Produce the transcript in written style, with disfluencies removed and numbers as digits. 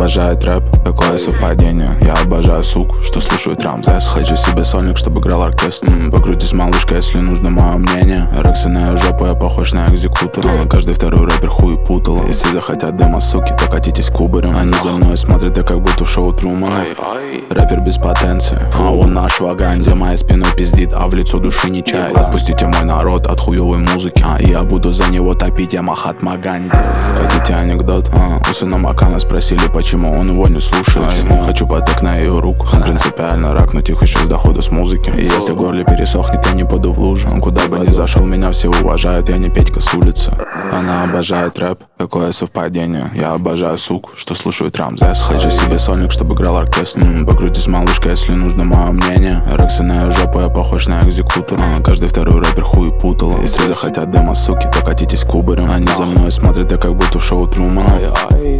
обожает рэп, какое совпадение. Я обожаю сук, что слушает Рамзес. Хочу себе сольник, чтобы играл оркестр. Покрутись, малышка, если нужно мое мнение. Рексиная жопа, я похож на экзекутора. Каждый второй рэпер хуй путал. Если захотят дыма, суки, то катитесь кубарем. Они за мной смотрят, я как будто шоу Трумана. Рэпер без потенции, а он наш вагань. За моей спиной пиздит, а в лицо души не чает. Отпустите мой народ от хуевой музыки, а я буду за него топить, я Махатма Ганди. Хотите анекдот? У сына Макана спросили, почему он его не слушает. Хочу потек на ее руку. Он принципиально рак, но тихо еще с дохода с музыки. И если в горле пересохнет, я не пойду в лужу. Куда бы ни зашел, меня все уважают, я не Петька с улицы. Она обожает рэп, какое совпадение. Я обожаю сук, что слушает Рамзес. Хочу себе сольник, чтобы играл оркестр. Покрутись, малышка, если нужно мое мнение. Рексиная жопа, я похож на экзекутора. Каждый второй рэпер хуй путал. Если захотят дыма, суки, то катитесь кубарем. Они за мной смотрят, я как будто шоу Трумана.